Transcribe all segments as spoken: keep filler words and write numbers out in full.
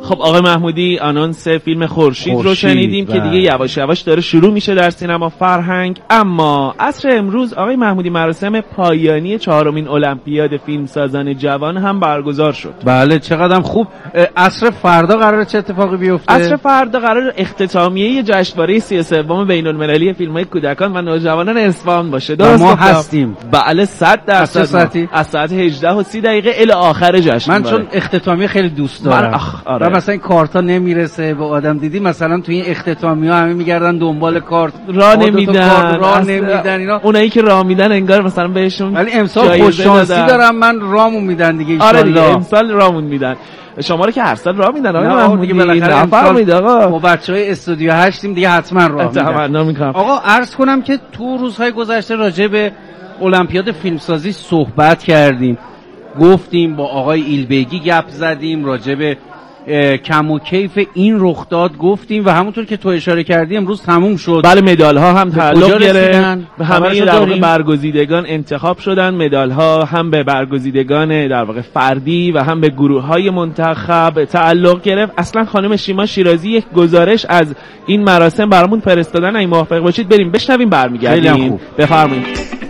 خب آقای محمودی آنونس فیلم خورشید رو شنیدیم که دیگه یواش یواش داره شروع میشه در سینما فرهنگ. اما عصر امروز آقای محمودی مراسم پایانی چهارمین المپیاد فیلمسازان جوان هم برگزار شد. بله چقدر خوب. عصر فردا قراره چه اتفاقی بیفته؟ عصر فردا قرار اختتامیه جشنواره سی و سوم بین‌المللی فیلم‌های کودکان و نوجوانان اصفهان باشه. درست ما هستیم. بله صد درصد. از ساعت هجده و سی دقیقه الی آخر جشنواره. من چون اختتامیه خیلی دوست دارم. آره. و مثلا این کارتا نمیرسه به آدم، دیدی مثلا تو این اختتامیه‌ها همه میگردن دنبال کارت، راه نمیدن، راه نمیدن اینا. اونایی که راه میدن انگار مثلا بهشون ولی امسال خوش شانسی دارم من رامون میدن دیگه ان شاء الله. آره امسال رامون میدن. شما رو که هر سال راه میدن آقا محمودی. بالاخره فرمایید آقا ما بچهای استودیو هشتیم دیگه حتما راه میدن. تمنا میکنم. آقا عرض کنم که تو روزهای گذشته راجع به المپیاد فیلمسازی صحبت کردیم، گفتیم با آقای ایلبگی گپ زدیم، راجع به کم و کیف این رخ داد گفتیم و همونطور که تو اشاره کردی امروز تموم شد. بله مدال ها هم تعلق گرفت به همه در واقع برگزیدگان انتخاب شدن. مدال ها هم به برگزیدگان در واقع فردی و هم به گروه های منتخب تعلق گرفت. اصلا خانم شیما شیرازی یک گزارش از این مراسم برامون فرستادن، اگه موافق باشید بریم بشنویم برمیگردیم. بفرمایید.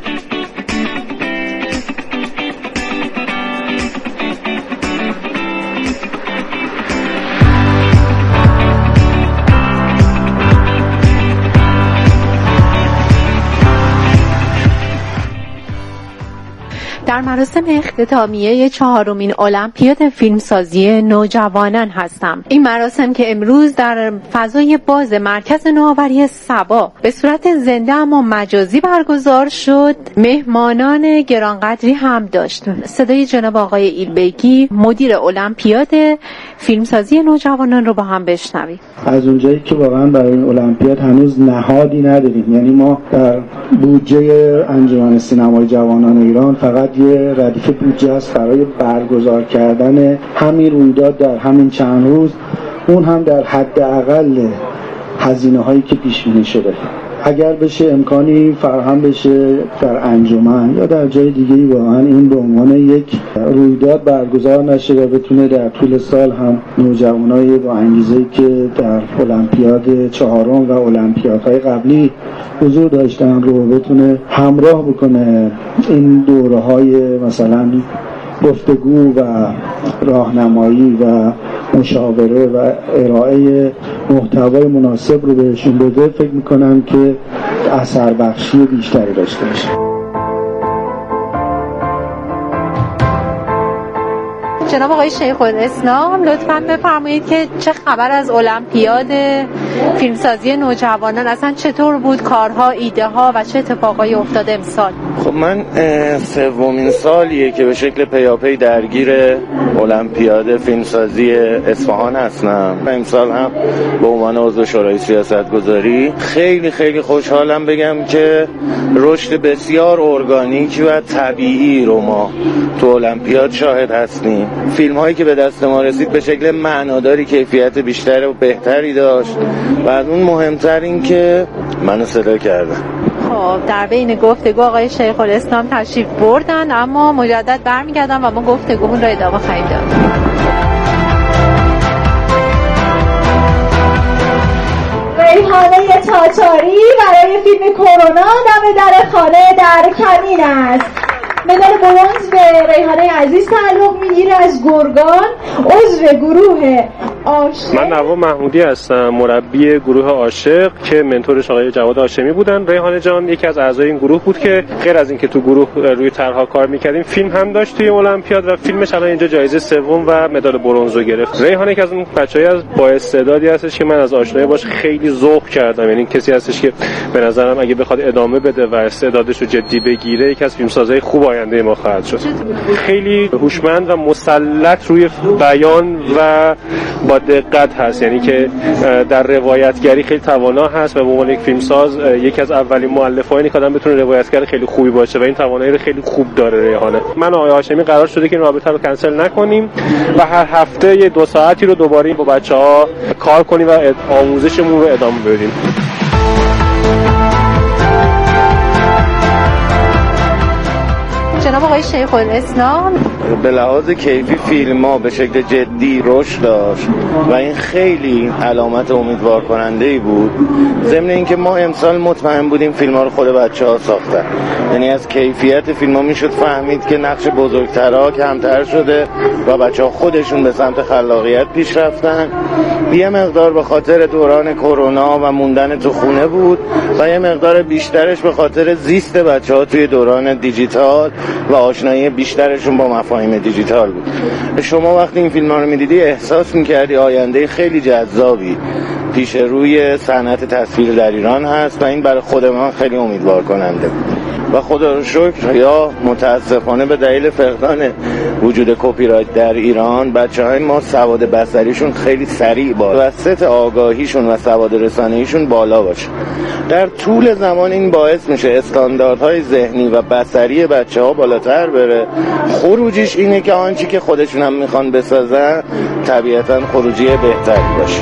در مراسم اختتامیه چهارمین المپیاد فیلمسازی نوجوانان هستم. این مراسم که امروز در فضای باز مرکز نوآوری سبا به صورت زنده اما مجازی برگزار شد، مهمانان گرانقدری هم داشت. صدای جناب آقای ایلبگی مدیر المپیاد فیلمسازی نوجوانان رو با هم بشنویم. از اونجایی که واقعا برای این المپیاد هنوز نهادی نداریم، یعنی ما در بودجه انجمن سینمای جوانان ایران فقط یه ردیف بودجه است برای برگزار کردن همین رویداد در همین چند روز، اون هم در حداقل هزینه هایی که پیش بینی شده. اگر بشه امکانی فراهم بشه در انجمن یا در جای دیگه‌ای واقعا این به عنوان یک رویداد برگزار نشه و بتونه در طول سال هم نوجوانای با انگیزه‌ای که در المپیاد چهارم و المپیادهای قبلی حضور داشتن رو بتونه همراه بکنه. این دوره‌های مثلا گفتگو و راهنمایی و مشاوره و ارائه محتوای مناسب رو بهشون بده، فکر میکنم که اثر بخشی بیشتری داشته باشه. جناب آقای شیخ الاسلام لطفاً بفرمایید که چه خبر از المپیاد فیلمسازی نوجوانان، اصلا چطور بود کارها، ایده ها و چه اتفاقایی افتاده امسال؟ خب من سومین سالیه که به شکل پیاپی درگیر المپیاد فیلمسازی اصفهان هستم. امسال هم به عنوان عضو شورای سیاستگذاری خیلی خیلی خوشحالم بگم که رشد بسیار ارگانیک و طبیعی رو ما تو المپیاد شاهد هستیم. فیلم هایی که به دست ما رسید به شکل معناداری کیفیت بیشتر و بهتری داشت و از اون مهمتر این که منو صدا کردن. خب در بین گفتگو آقای شیخ الاسلام تشریف بردن، اما مجدد برمیگردن و ما گفتگومون رو ادامه خواهیم داد. ریحانه تاتاری برای فیلم کرونا دم در خانه در کمین است. مدال برنز به ریحانه عزیز تعلق میگیره از گرگان، عضو گروه عاشق. من نوا محمودی هستم، مربی گروه عاشق که منتورش آقای جواد هاشمی بودن. ریحانه جان یکی از اعضای این گروه بود که غیر از اینکه تو گروه روی طرح‌ها کار می‌کردیم، فیلم هم داشت توی المپیاد و فیلمش الان اینجا جایزه سوم و مدال برنز رو گرفت. ریحانه که از اون بچه‌ای از با استعدادی هستش که من از آشنایی باش خیلی ذوق کردم، یعنی کسی هستش که به نظرم اگه بخواد ادامه بده و استعدادش رو جدی بگیره یکی از فیلمسازهای خوب آینده ما خواهد شد. خیلی هوشمند و مسلط روی بیان و با دقت هست، یعنی که در روایتگری خیلی توانا هست و به عنوان یک فیلمساز یکی از اولین مؤلفانی که آدم بتونه روایتگر خیلی خوبی باشه و این توانایی رو خیلی خوب داره ریحانه. من و آقای هاشمی قرار شده که این رابطه رو کنسل نکنیم و هر هفته یه دو ساعتی رو دوباره با بچه‌ها کار کنیم و آموزشمون رو ادامه بدیم. جناب جناب آقای شیخ الاسلام. به لحاظ کیفی فیلم ها به شکل جدی رشد داشت و این خیلی علامت امیدوار کننده ای بود، ضمن اینکه ما امسال مطمئن بودیم فیلم ها رو خود بچه ها ساختن، یعنی از کیفیت فیلم ها میشد فهمید که نقش بزرگترها کمتر شده و بچه ها خودشون به سمت خلاقیت پیش رفتن. یه مقدار به خاطر دوران کرونا و موندن تو خونه بود و یه مقدار بیشترش به خاطر زیست بچه ها توی دوران دیجیتال و آشنایی بیشترشون با مفاهیم دیجیتال بود. شما وقتی این فیلم ها رو میدیدی احساس میکردی آینده خیلی جذابی پیش روی صنعت تصویر در ایران هست و این برای خود من خیلی امیدوار کننده بود و خدا رو شکر یا متاسفانه به دلیل فقدان وجود کپی رایت در ایران بچه های ما سواد بصریشون خیلی سریع بالا و سطح آگاهیشون و سواد رسانه‌ایشون بالا باشه. در طول زمان این باعث میشه استانداردهای ذهنی و بصری بچه ها بالاتر بره. خروجیش اینه که آنچه که خودشون هم میخوان بسازن طبیعتاً خروجی بهتری باشه.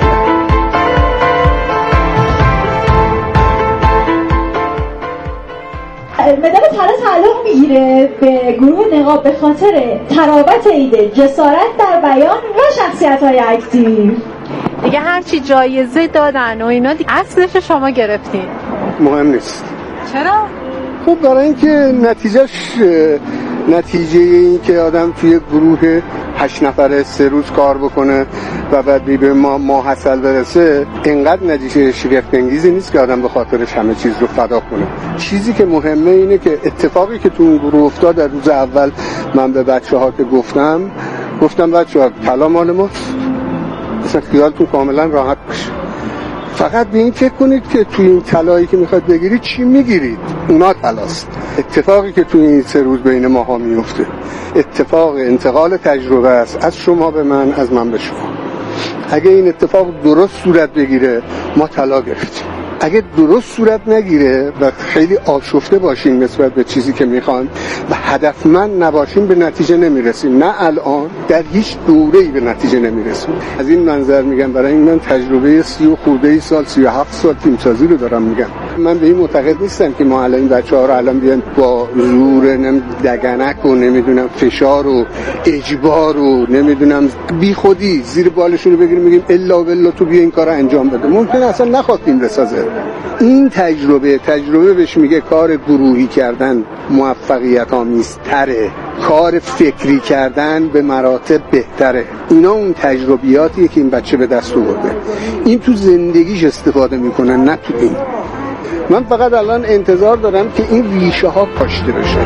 مدال طلا تعلق میگیره به گروه نقاب به خاطر تراوت ایده، جسارت در بیان و شخصیت‌های اکتیو. دیگه هرچی جایزه دادن و اینا دیگه اصلش شما گرفتین. مهم نیست. چرا؟ خب برای اینکه نتیجهش نتیجه این که آدم توی گروه هشت نفره سه روز کار بکنه و بعد به ما ما حاصل برسه اینقدر نتیجه شگفت انگیزی نیست که آدم به خاطرش همه چیز رو فدا کنه. چیزی که مهمه اینه که اتفاقی که تو اون گروه افتاد، در روز اول من به بچه‌ها که گفتم گفتم بچه‌ها طلا مال ماست، اصلا خیالتون کاملا راحت باشه، فقط به این فکر کنید که توی این طلایی که میخواد بگیرید چی میگیرید، اونا طلاست. اتفاقی که توی این سه روز بین ماها میفته اتفاق انتقال تجربه است، از شما به من، از من به شما. اگه این اتفاق درست صورت بگیره ما طلا گرفتیم، اگه درست صورت نگیره و خیلی آشفته باشیم نسبت به چیزی که میخوان و هدفمند نباشیم به نتیجه نمیرسیم. نه الان، در هیچ دوره‌ای به نتیجه نمیرسیم. از این منظر میگم، برای این من تجربه سی و خورده سال سی و هفت سال فیلمسازی رو دارم میگم. من به این معتقد نیستم که ما الان این بچه‌ها رو الان بیان با زور نم دگنک و نمیدونم فشار و اجبار و نمیدونم بی خودی زیر بالشون رو بگیریم میگیم الا بالله تو بیا این کارو انجام بده. ممکن اصلا نخواد فیلم بسازه. این تجربه تجربه بهش میگه کار گروهی کردن موفقیت آمیزتره، کار فکری کردن به مراتب بهتره. اینا اون تجربیاتیه که این بچه به دست آورده، این تو زندگیش استفاده میکنن، نه تو این. من فقط الان انتظار دارم که این ریشه ها کاشته بشه.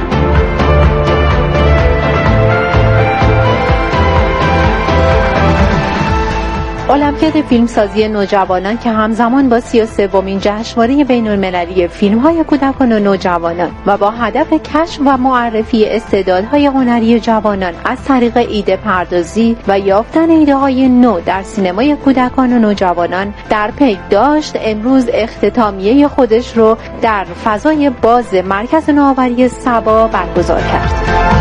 المپیاد فیلمسازی نوجوانان که همزمان با سی و سومین جشنواره بین‌المللی فیلم‌های کودکان و نوجوانان و با هدف کشف و معرفی استعدادهای هنری جوانان از طریق ایده پردازی و یافتن ایده‌های نو در سینمای کودکان و نوجوانان در پی داشت، امروز اختتامیه خودش رو در فضای باز مرکز نوآوری سبا برگزار کرد.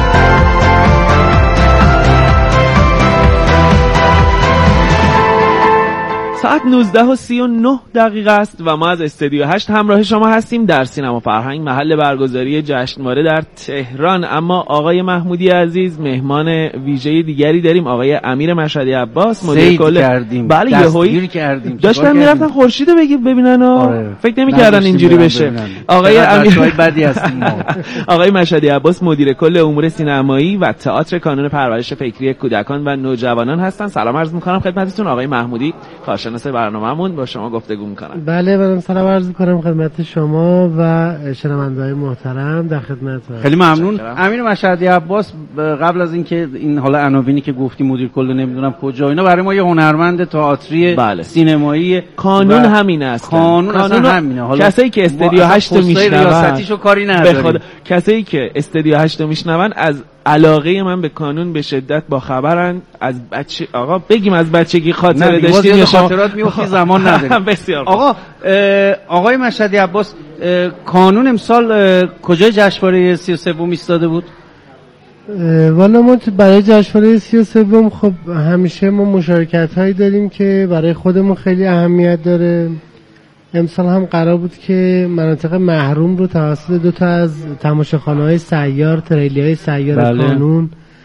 ساعت نوزده و سی و نه دقیقه است و ما از استودیو هشت همراه شما هستیم در سینما فرهنگ، محل برگزاری جشنواره در تهران. اما آقای محمودی عزیز، مهمان ویژه دیگری داریم، آقای امیر مشهدی عباس، مدیر کل. کردیم بله، یهویی کردیم، داشتن میرفتن خورشیدو بگید ببینن و آره. فکر نمی‌کردن اینجوری بشه. ببینن. آقای امیر بدی هستیم ما. آقای مشهدی عباس مدیر کل امور سینمایی و تئاتر کانون پرورش فکری کودکان و نوجوانان هستن. سلام عرض می‌کنم خدمتتون. آقای محمودی کارشناس برنامه‌مون با شما گفتگو می‌کنم. بله، منم سلام عرض می‌کنم خدمت شما و شنونده‌های محترم، در خدمتتون. خیلی ممنون. امیر مشهدی عباس، قبل از اینکه این حالا عناوینی که گفتی مدیر کل نمیدونم کجا اینا، برای ما یه هنرمند تئاتری بله. سینمایی کانون همین است. قانون اصلا همینه. حالا کسایی که استودیو هشت رو میشنون ریاستیشو کاری نداریم. کسایی که استودیو هشت رو میشنون از علاقه من به کانون به شدت با خبرن. از بچه آقا بگیم از بچگی خاطره داشتیم یا خاطرات میوخی زمان نداریم. بسیار آقا آقای مشهدی عباس، کانون امسال کجای جشنواره سی و سوم ایستاده بود؟ والا ما برای جشنواره سی و سوم خب همیشه ما مشارکت هایی داریم که برای خودمون خیلی اهمیت داره. امسال هم قرار بود که مناطق محروم رو توسط دو تا از تماشاخانه‌های سیار، تریلی‌های سیار بله. کانون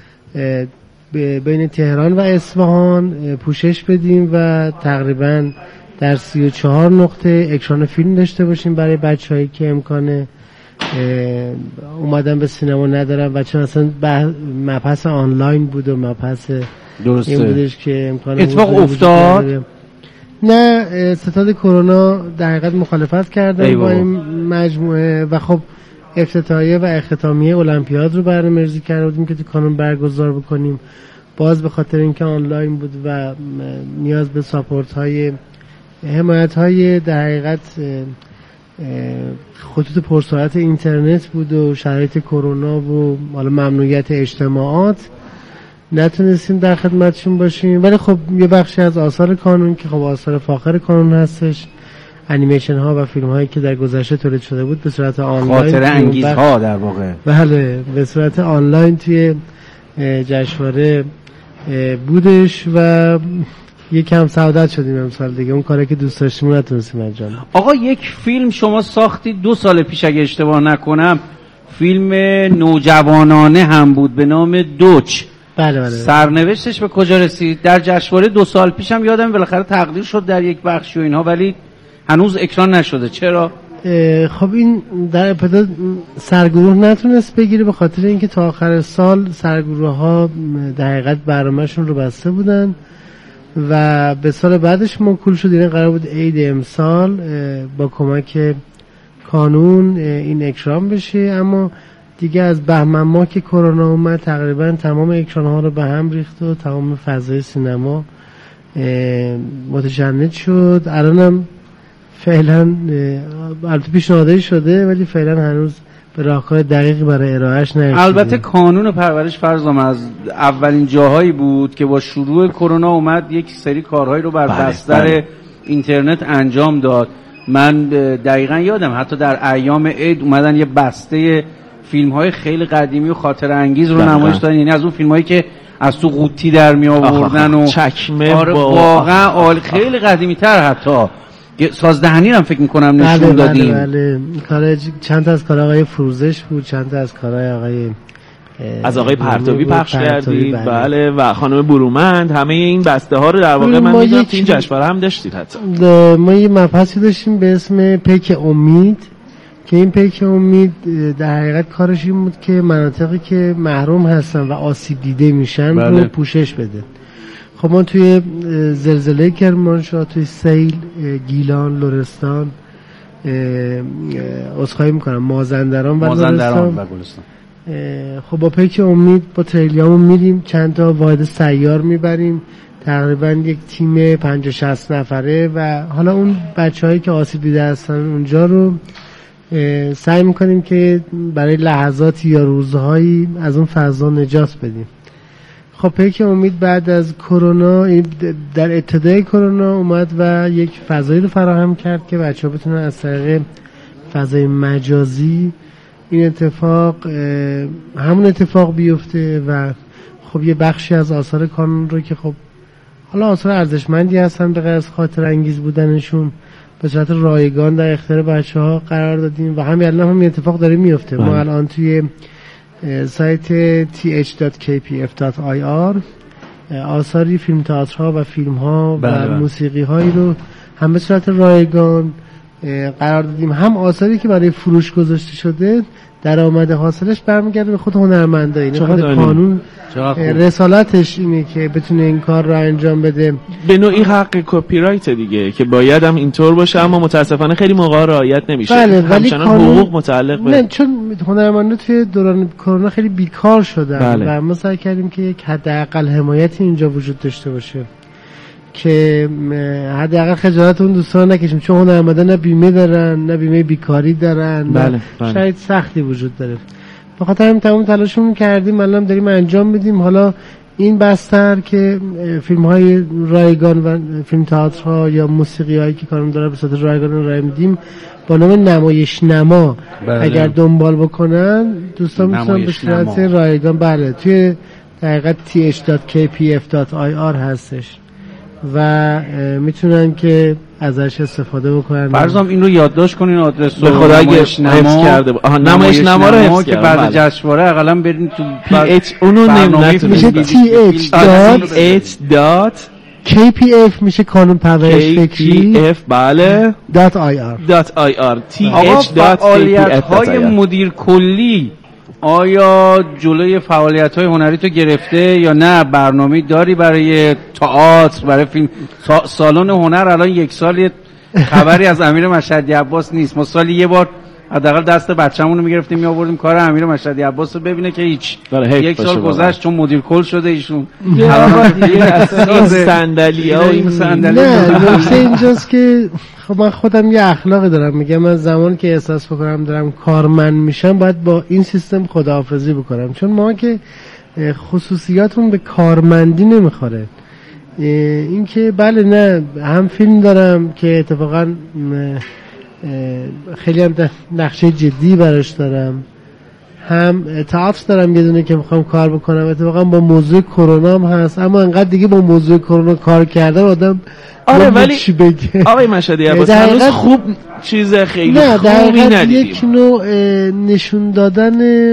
بین تهران و اصفهان پوشش بدیم و تقریبا در سی و چهار نقطه اکران فیلم داشته باشیم برای بچه‌هایی که امکان اومدن به سینما ندارن و چون اصلا مبحث آنلاین بود و مبحث درسته این بودش که امکان اتفاق افتاد. نه ستاد کرونا در حقیقت مخالفت کردن با این مجموعه و خب افتتاحیه و اختتامیه المپیاد رو برنامه‌ریزی کرده بودیم که تو کانون برگزار بکنیم. باز به خاطر اینکه آنلاین بود و نیاز به ساپورت های حمایت های در حقیقت خطوط پرسرعت اینترنت بود و شرایط کرونا و حالا ممنوعیت اجتماعات نتونستیم در خدمتشون باشیم. ولی خب یه بخشی از آثار کانون که خب آثار فاخر کانون هستش، انیمیشن ها و فیلم هایی که در گذشته تولید شده بود به صورت آنلاین، خاطره انگیز ها در واقع بله به صورت آنلاین توی جشنواره بودش و یکم سعادت شدیم امسال دیگه. اون کاری که دوست داشتیم نتونستیم انجام بدیم. آقا یک فیلم شما ساختی دو سال پیش اگه اشتباه نکنم، فیلم نوجوانانه هم بود به نام دوچ. بله بله. سرنوشتش به کجا رسید؟ در جشنواره دو سال پیشم یادم بالاخره تقدیر شد در یک بخش و اینها، ولی هنوز اکران نشده. چرا؟ خب این در ابتدا سرگروه نتونست بگیره به خاطر اینکه تا آخر سال سرگروه ها در حقیقت برنامه‌شون رو بسته بودن و به سال بعدش موکول شد. این قرار بود عید امسال با کمک کانون این اکرام بشه، اما دیگه از بهمن ماه که کرونا اومد تقریبا تمام اکران ها رو به هم ریخت و تمام فضای سینما متجمد شد. الانم فعلا البته پیشنهادی شده ولی فعلا هنوز به راهکار دقیقی برای ارائهش نرسیده. البته کانون پرورش فرزام از اولین جاهایی بود که با شروع کرونا اومد یک سری کارهایی رو بر بستر اینترنت انجام داد. من دقیقا یادم حتی در ایام عید اومدن یه بسته فیلم‌های خیلی قدیمی و خاطره انگیز رو نمایش دادن، یعنی از اون فیلم‌هایی که از تو قوطی در می آوردن و چکمه آره واقعا عالی، خیلی قدیمی‌تر حتی سازدهنی هم فکر می‌کنم نشون بله دادیم. بله بله کار چند تا از کار آقای فروزش بود، چند تا از کارهای آقای از آقای پرتوی پخش کردید بله. بله و خانم برومند، همه این بسته ها رو در واقع من می‌دونم تو این جشنواره هم داشتید. حتی ما یه مبحثی داشتیم به اسم پیک امید که این پیک امید در حقیقت کارش این بود که مناطقی که محروم هستن و آسیب دیده میشن بله. رو پوشش بده. خب ما توی زلزله کرمانشاه، توی سیل، گیلان، لرستان، عذرخواهی میکنم مازندران و مازندران و گلستان، خب با پیک امید با تریلیامون میریم چند تا واحد سیار میبریم، تقریبا یک تیم پنجاه شصت نفره و حالا اون بچه‌هایی که آسیب دیده هستن اونجا رو سعی میکنیم که برای لحظاتی یا روزهایی از اون فضا نجات بدیم. خب پیک امید بعد از کرونا در ابتدای کرونا اومد و یک فضایی رو فراهم کرد که بچه‌ها بتونن از طریق فضای مجازی این اتفاق همون اتفاق بیفته و خب یه بخشی از آثار کانون رو که خب حالا آثار ارزشمندی هستن به غیر از خاطر انگیز بودنشون به صورت رایگان در اختیار بچه‌ها قرار دادیم و همین الان هم این اتفاق داره میفته. ما الان توی سایت تی اچ دات کی پی اف دات آی آر آثاری فیلم تئاترها و فیلم‌ها و موسیقی‌هایی رو هم به صورت رایگان قرار دادیم، هم آثاری که برای فروش گذاشته شده درآمد حاصلش برمیگرده به خود هنرمندا. این خود قانون رسالتش اینه که بتونه این کار رو انجام بده. به نوعی حق کپی رایت دیگه که باید هم اینطور باشه، اما متاسفانه خیلی موقع رعایت نمیشه. بله ولی حقوق متعلق به نه، چون هنرمندا توی دوران کرونا خیلی بیکار شدن بله. و ما سعی کردیم که یک حداقل حمایتی اینجا وجود داشته باشه که حداقل خجالت اون دوستان نکشیم، چون هنرمندا نه بیمه دارن نه بیمه بیکاری دارن بله. بله. شاید سختی وجود داره. به خاطر همین تمام تلاشمون کردیم، الان داریم انجام میدیم. حالا این بستر که فیلم های رایگان و فیلم تئاترها یا موسیقی هایی که کارم داره به صورت رایگان رای میدیم با نام نمایش نما بله. اگر دنبال بکنن دوستان میتونن به صورت رایگان بله توی دقیقاً تی اچ دات کی پی اف دات آی آر هستش و میتونن که ازش استفاده بکنن. فرضم این رو یادداشت کنین آدرس رو. به خدا اگه حفظ کرده با... آها نمایش نما رو حفظ که بعد جشنواره حداقل برین تو پی اچ اونو نمیتونید میشه تی اچ دات کی پی اف میشه قانون پرورش فکری کی پی اف بله دات آی آر دات آی آر تی اچ دات فعالیت‌های مدیر کلی آیا جلوی فعالیت‌های هنری تو گرفته یا نه؟ برنامه‌ای داری برای تئاتر، برای فیلم؟ سالن هنر الان یک سال خبری از امیر مشهدی عباس نیست. ما سالی یه بار حداقل دست بچه‌مون رو می‌گرفتیم می‌آوردیم کار امیر مشهدی عباس رو ببینه که هیچ. یک سال گذشت چون مدیر کل شده ایشون. الان دیگه اصلا صندلی‌ها و این صندلی. نه نکته اینجاست که خب من خودم یه اخلاقی دارم، میگم من زمان که احساس بکنم دارم کارمند میشم باید با این سیستم خداحافظی بکنم، چون ما که خصوصیاتون به کارمندی نمیخوره. این که بله نه هم فیلم دارم که اتفاقا خیلی هم نقشه جدی براش دارم، هم تئاتر دارم یه دونه که میخوام کار بکنم، اتفاقا با موضوع کرونا هم هست، اما انقدر دیگه با موضوع کرونا کار کردم آدم آره ولی آقای مشهدی عباس هنوز خوب چیز خیلی نه خوبی ندیدیم. یک نوع نشون دادن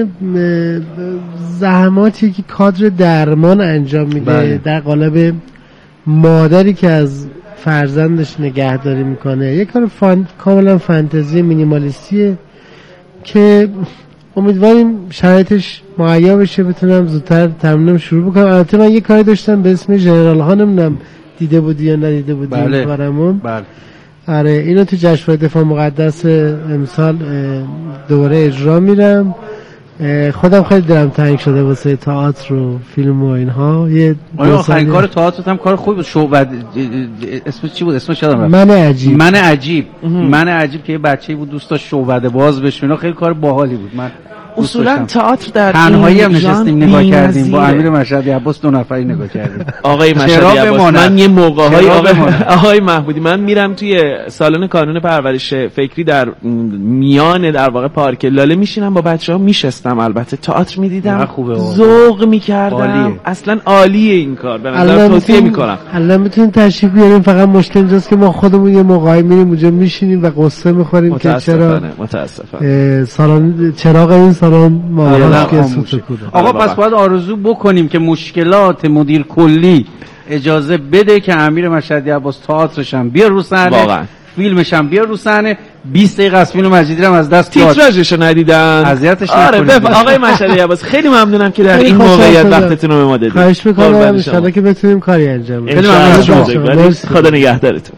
زحماتی که کادر درمان انجام میده بله. در قالب مادری که از فرزندش نگهداری میکنه، یک کار فان... کاملا فانتزی مینیمالیستیه که امیدواریم شرایطش مهیا بشه بتونم زودتر تمرینم شروع بکنم. البته من یه کاری داشتم به اسم ژنرال ها، نمیدونم دیده بودی یا ندیده بودی بله. این کارمون بله. آره اینو تو جشنواره دفاع مقدس امسال دوباره اجرا میرم. خودم خیلی دلم تنگ شده واسه تئاتر و فیلم و اینها. یه آخرین کار تئاتر هم کار خوبی بود. شعبد اسمش چی بود؟ اسمش یادم رفت. من عجیب. من عجیب. من عجیب که یه بچه‌ای بود دوست داشت شعبده باز بشه. اینا خیلی کار باحالی بود. من اصولا تئاتر در تنهایی هم نشستیم نگاه کردیم با امیر مشهدی عباس، دو نفری نگاه کردیم. آقای مشهدی عباس من یه موقع‌های آقای آقای محمودی من میرم توی سالن کانون پرورش فکری در میان در واقع پارک لاله میشینم با بچه‌ها میشستم، البته تئاتر میدیدم، ذوق میکردم. اصلا عالیه این کار، به نظر توصیه میکنم. الان میتونیم تشریف بیاریم، فقط مشکل اینجاست که ما خودمون یه موقعی میریم اونجا میشینیم و قصه میخوریم که چرا متاسفانه سالن چراغ این سالن ما که سوت آقا پس باید آرزو بکنیم که مشکلات مدیر کلی اجازه بده که امیر مشهدی عباس تئاترش هم بیار رو صحنه، فیلمش هم بیار رو صحنه. بیست دقیقه از فیلم مجیدی هم از دست داد. تیتراژشو ندیدن. اذیتش نکنید. آره آقای مشهدی عباس خیلی ممنونم که در این موقعیت وقتتون رو به ما دادید. خواهش می‌کنم ان شاءالله که بتونیم کاری انجام بدیم. خیلی ممنون. خدا نگهدارتون.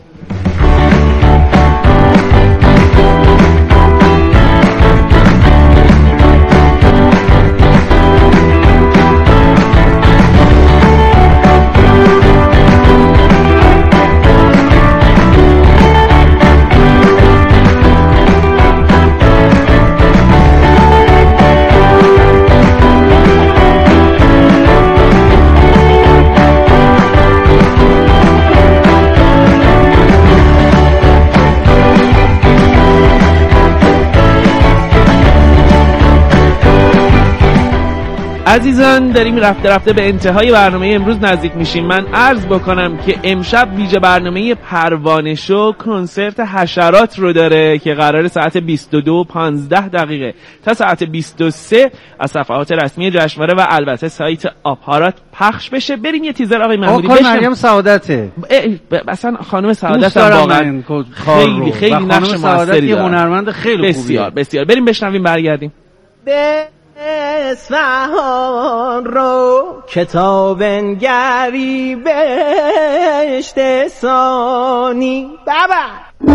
عزیزان داریم رفته رفته به انتهای برنامه امروز نزدیک میشیم. من عرض بکنم که امشب ویژه برنامه پروانه شو کنسرت حشرات رو داره که قرار ساعت بیست و دو و پانزده دقیقه تا ساعت بیست و سه از صفحات رسمی جشنواره و البته سایت آپارات پخش بشه. بریم یه تیزر آقای محمودی بشنویم. مریم سعادته اصلا خانم سعادت هم واقعا خیلی خیلی نقش موثری داره. هنرمند خیلی بسیار بسیار. بریم بشنویم برگردیم. اصفهان رو کتاب انگری بهشت ثانی بابا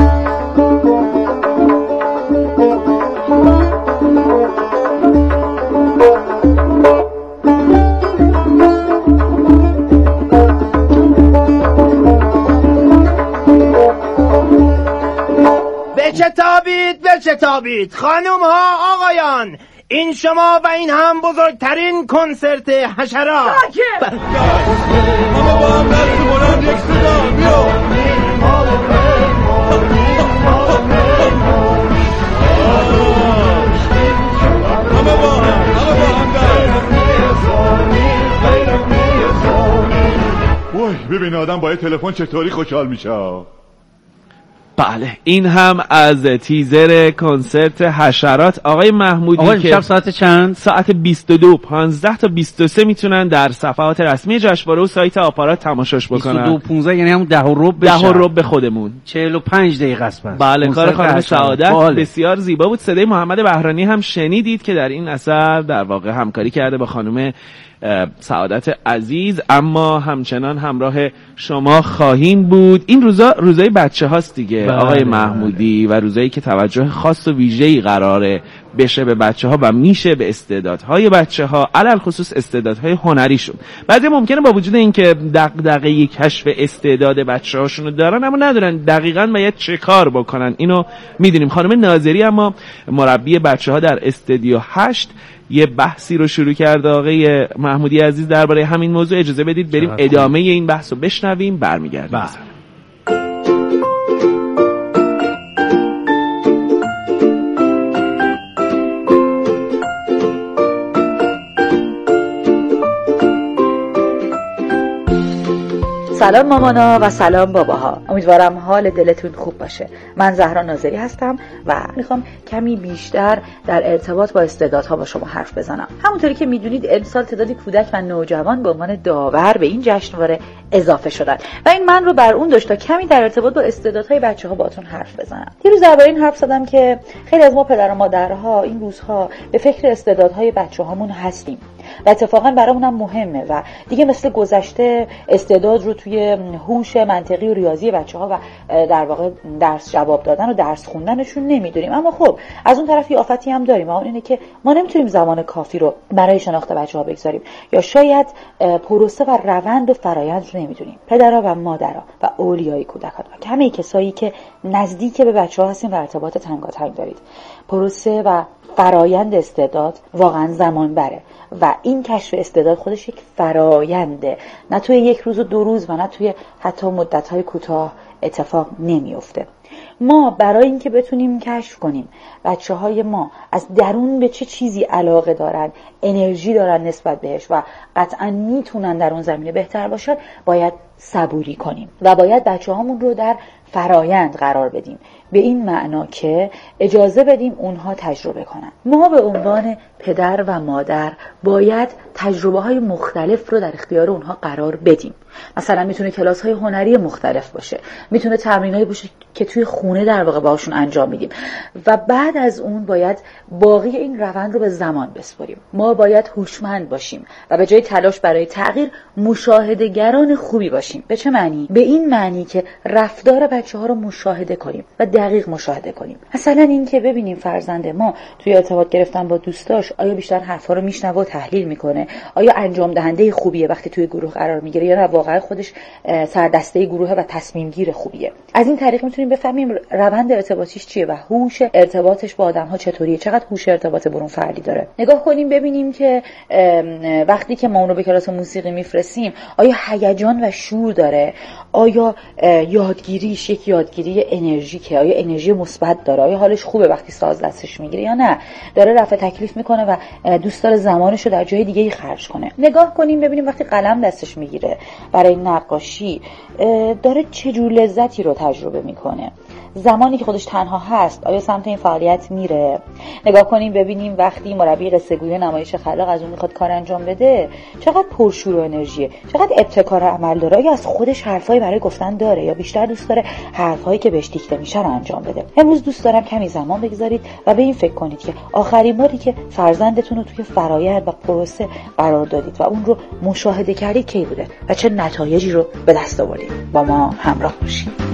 بچتابید بچتابید خانم ها آقایان، این شما و این هم بزرگترین کنسرت حشرات. ببین آدم با تلفن چطوری خوشحال میشه. بله این هم از تیزر کنسرت حشرات. آقای محمودی آقای که شب ساعت چند؟ ساعت بیست و دو پانزده تا بیست و سه میتونن در صفحات رسمی جشنواره و سایت آپارات تماشاش بکنن. بیست و دو پانزده یعنی همون ده و ربع ده و ربع خودمون چهل و پنج دقیقه است. بله کار خانم سعادت باله. بسیار زیبا بود. صدای محمد بهرانی هم شنیدید که در این اثر در واقع همکاری کرده با خانم سعادت عزیز، اما همچنان همراه شما خواهیم بود. این روزا روزای بچه هاست دیگه بله آقای محمودی بله. و روزایی که توجه خاص و ویژه‌ای قراره بشه به بچه ها و میشه به استعدادهای بچه ها، علل خصوص استعدادهای هنریشون. بعضی ممکنه با وجود اینکه دغدغه کشف استعداد بچه هاشونو دارن اما ندارن دقیقاً باید چه کار بکنن. اینو میدونیم. خانم ناظری اما مربی بچه ها در استودیو هشت یه بحثی رو شروع کرده آقای محمودی عزیز درباره همین موضوع. اجازه بدید بریم ادامه این بحث رو بشنویم، برمیگردیم. سلام مامانا و سلام باباها، امیدوارم حال دلتون خوب باشه. من زهرا ناظری هستم و میخوام کمی بیشتر در ارتباط با استعدادها با شما حرف بزنم. همونطوری که میدونید امسال تعدادی کودک و نوجوان به عنوان داور به این جشنواره اضافه شدن و این من رو بر اون داشت تا کمی در ارتباط با استعدادهای بچه‌ها باهاتون حرف بزنم. یه روز درباره این حرف زدم که خیلی از ما پدر و مادرها این روزها به فکر استعدادهای بچه‌هامون هستیم و اتفاقا برامون هم مهمه و دیگه مثل گذشته استعداد رو توی هوش منطقی و ریاضی بچه‌ها و در واقع درس جواب دادن و درس خوندنشون نمیدونیم. اما خب از اون طرف یه آفتی هم داریم، اون اینه که ما نمیتونیم زمان کافی رو برای شناخت بچه‌ها بگذاریم یا شاید پروسه و روند و فرایند رو نمیدونیم. پدرها و مادرها و اولیای کودکان و همه کسایی که نزدیک به بچه‌ها هستین و ارتباط تنگاتنگ دارید، پروسه و فرایند استعداد واقعا زمان بره و این کشف استعداد خودش یک فراینده، نه توی یک روز و دو روز و نه توی حتی مدت‌های کوتاه اتفاق نمیفته. ما برای اینکه بتونیم کشف کنیم بچه‌های ما از درون به چه چیزی علاقه دارن، انرژی دارن نسبت بهش و قطعا میتونن در اون زمینه بهتر باشن، باید صبوری کنیم و باید بچه‌هامون رو در فرایند قرار بدیم، به این معنا که اجازه بدیم اونها تجربه کنن. ما به عنوان پدر و مادر باید تجربه های مختلف رو در اختیار اونها قرار بدیم. مثلا میتونه کلاس های هنری مختلف باشه، میتونه تمرین هایی باشه که توی خونه در واقع باشون انجام میدیم و بعد از اون باید باقی این روند رو به زمان بسپاریم. ما باید هوشمند باشیم و به جای تلاش برای تغییر مشاهده‌گران خوبی باشیم. به چه معنی؟ به این معنی که رفتار بچه‌ها رو مشاهده کنیم و دقیق مشاهده کنیم. مثلا این که ببینیم فرزند ما توی ارتباط گرفتن با دوستاش آیا بیشتر حرفا رو میشنوه و تحلیل میکنه، آیا انجام دهنده خوبیه وقتی توی گروه قرار میگیره یا نه واقعا خودش سردسته گروهه و تصمیم گیر خوبیه. از این طریق میتونیم بفهمیم روند ارتباطیش چیه و هوش ارتباطش با آدم‌ها چطوریه، چقدر هوش ارتباط برون فردی داره. نگاه کنیم ببینیم که وقتی که ما اون رو به کلاس موسیقی میفرستیم آیا هیجان و شور داره، آیا یادگیریش یک یادگیری انرژیکه، آیا انرژی مثبت داره، آیا حالش خوبه وقتی ساز دستش میگیره یا نه داره رفع تکلیف میکنه و دوست داره زمانش رو در جای دیگه‌ای خرج کنه. نگاه کنیم ببینیم وقتی قلم دستش میگیره برای نقاشی داره چه جور لذتی رو تجربه میکنه، زمانی که خودش تنها هست آیا سمت این فعالیت میره. نگاه کنیم ببینیم وقتی مربی قصه گوی نمایش خلاق از اون میخواد کار انجام بده چقدر پرشور و انرژیه، چقدر ابتکار عمل داره، آیا از خودش حرفایی برای گفتن داره یا بیشتر دوست داره حرفایی که بهش دیکته میشه رو انجام بده. امروز دوست دارم کمی زمان بگذارید و به این فکر کنید که آخرین باری که فرزندتون رو توی فرایند و پروسه قرار دادید و اون رو مشاهده کردید کی بوده و چه نتایجی رو به دست آوردید. با ما همراه باشید.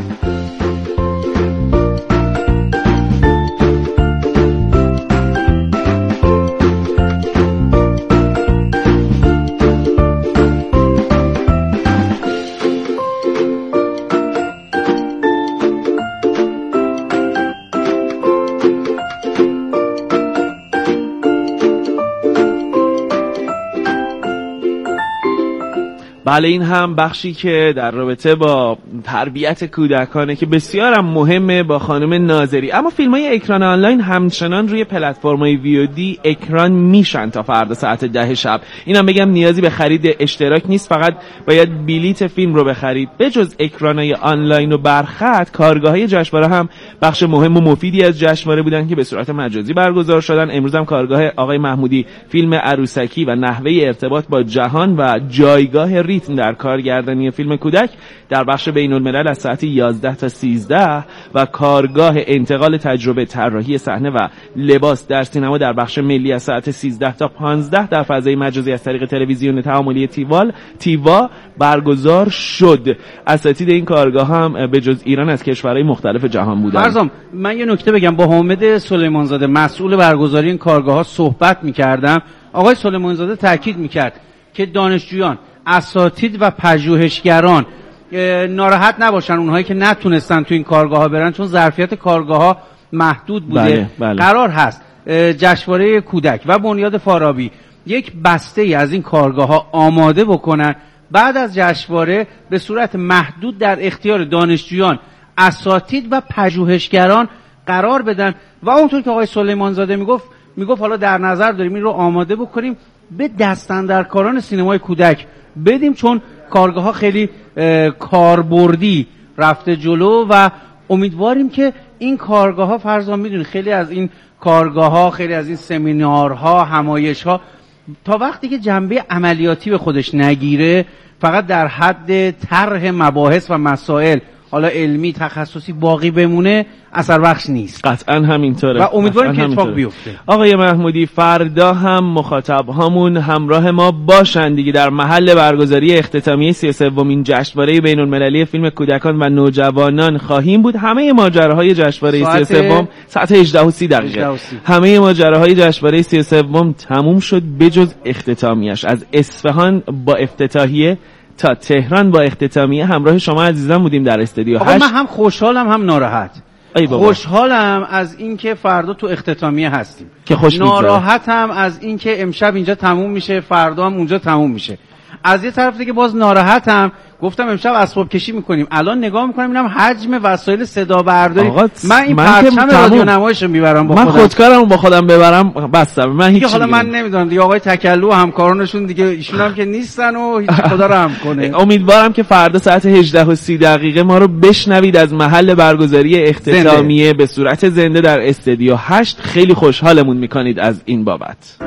بله این هم بخشی که در رابطه با تربیت کودکانه که بسیار هم مهمه با خانم ناظری. اما فیلم‌های اکران آنلاین همچنان روی پلتفرم‌های وی او دی اکران میشن تا فردا ساعت ده شب. اینم بگم نیازی به خرید اشتراک نیست، فقط باید بلیت فیلم رو بخرید. به جز اکران‌های آنلاین و برخط، کارگاه‌های جشنواره هم بخش مهم و مفیدی از جشنواره بودن که به صورت مجازی برگزار شدن. امروز هم کارگاه آقای محمودی فیلم عروسکی و نحوه ارتباط با جهان و جایگاه ریتم در کارگردانی فیلم کودک در بخش بین‌الملل از ساعت یازده تا سیزده و کارگاه انتقال تجربه طراحی صحنه و لباس در سینما در بخش ملی از ساعت سیزده تا پانزده در فضای مجازی از طریق تلویزیون تعاملی تیوال تیوا برگزار شد. اساتید این کارگاه هم به جز ایران از کشورهای مختلف جهان بودند. فرضم من یه نکته بگم، با حامد سلیمانزاده مسئول برگزاری این کارگاه‌ها صحبت می‌کردم. آقای سلیمانزاده تاکید می‌کرد که دانشجویان، اساتید و پژوهشگران ناراحت نباشن، اونهایی که نتونستن تو این کارگاه‌ها برن، چون ظرفیت کارگاه‌ها محدود بوده. بله، بله. قرار هست جشنواره کودک و بنیاد فارابی یک بسته ای از این کارگاه‌ها آماده بکنن، بعد از جشنواره به صورت محدود در اختیار دانشجویان، اساتید و پژوهشگران قرار بدن و اونطور که آقای سلیمانزاده میگفت میگفت حالا در نظر داریم این رو آماده بکنیم به دستاندرکاران سینمای کودک بدیم، چون کارگاه‌ها خیلی کاربردی رفته جلو و امیدواریم که این کارگاه‌ها، فرضاً میدونید خیلی از این کارگاه‌ها، خیلی از این سمینارها، همایش‌ها تا وقتی که جنبه عملیاتی به خودش نگیره، فقط در حد طرح مباحث و مسائل حالا علمی تخصصی باقی بمونه، اثر بخش نیست. قطعا همینطوره و امیدواریم که اتفاق بیفته. آقای محمودی، فردا هم مخاطب هامون همراه ما باشن دیگه. در محل برگزاری اختتامیه سی و سومین جشنواره بین المللی فیلم کودکان و نوجوانان خواهیم بود. همه ماجراهای جشنواره سی و سوم ساعت هجده و سی دقیقه همه ماجراهای جشنواره سی و سوم تموم شد بجز اختتامیش. از اصفهان با افتتاحیه تا تهران با اختتامیه همراه شما عزیزان بودیم در استودیو هشت. من هم خوشحالم هم ناراحت. خوشحالم از اینکه فردا تو اختتامیه هستیم که خوش ناراحتم از اینکه امشب اینجا تموم میشه، فردا هم اونجا تموم میشه. از یه طرف دیگه باز ناراحتم، گفتم امشب اسباب کشی میکنیم، الان نگاه میکنم اینم حجم وسایل صدا برداری. من این پرچم رادیو نمایشو میبرم با من خودم، من خودکارمو با خودم ببرم بستم. من هیچ حالا من نمیدونم دیگه، آقای تکلو و همکارانشون دیگه ایشون هم که نیستن و هیچ خدا رحم کنه. امیدوارم که فردا ساعت هجده و سی دقیقه ما رو بشنوید از محل برگزاری اختتامیه به صورت زنده در استودیو هشت. خیلی خوشحالمون میکنید از این بابت.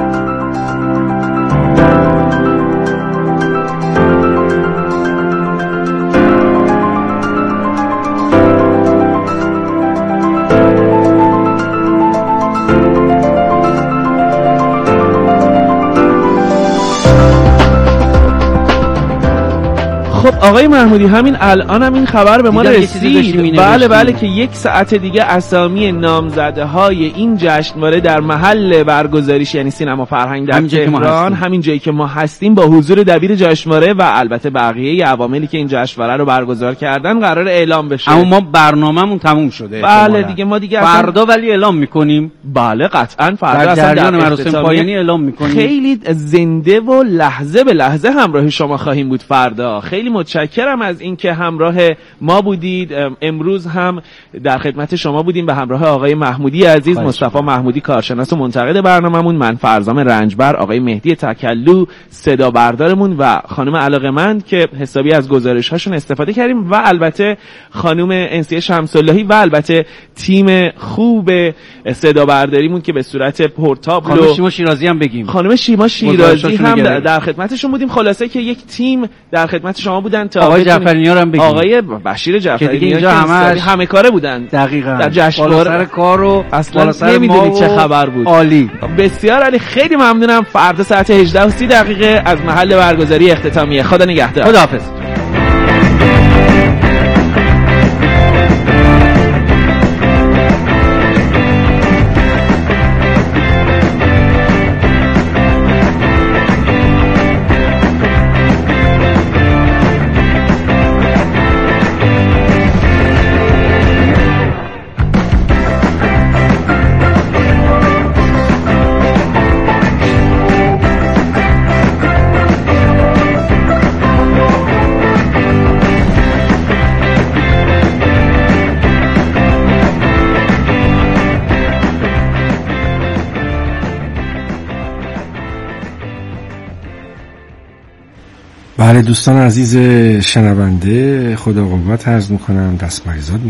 خب آقای محمودی، همین الان هم این خبر به ما رسید. بله بله که یک ساعت دیگه اسامی نامزده های این جشنواره در محل برگزاریش، یعنی سینما فرهنگ در تهران، همین جایی که ما هستیم، با حضور دبیر جشنواره و البته بقیه عواملی که این جشنواره رو برگزار کردن قرار اعلام بشه. اما ما برنامه‌مون تموم شده. بله دیگه ما دیگه فردا ولی اعلام می‌کنیم. بله قطعاً فردا اصلا در مراسم پایانی اعلام می‌کنیم. خیلی زنده و لحظه به لحظه همراه شما خواهیم بود فردا. خیلی متشکرم از اینکه همراه ما بودید. امروز هم در خدمت شما بودیم به همراه آقای محمودی عزیز، مصطفی محمودی کارشناس و منتقد برنامه‌مون، من فرزام رنجبر، آقای مهدی تکلو صدا بردارمون و خانم علاقه‌مند که حسابی از گزارش‌هاشون استفاده کردیم و البته خانم انسیه شمس‌اللهی و البته تیم خوب صدا برداریمون که به صورت پورتابل، خانم شیما شیرازی هم بگیم، خانم شیما شیرازی هم در خدمتشون بودیم. خلاصه که یک تیم در خدمت شما بودن تا آقای جعفری‌نیا هم بگیم، آقای بشیر جعفری‌نیا اینجا همه همه کاره بودن دقیقاً در جشنواره، سر کارو اصلا نمیدونی چه خبر بود. عالی، بسیار عالی. خیلی ممنونم. فردا ساعت هجده و سی دقیقه از محل برگزاری اختتامیه. خدا نگهدار. خداحافظ. بله دوستان عزیز شنونده، خدا قوت عرض میکنم، دست مریضات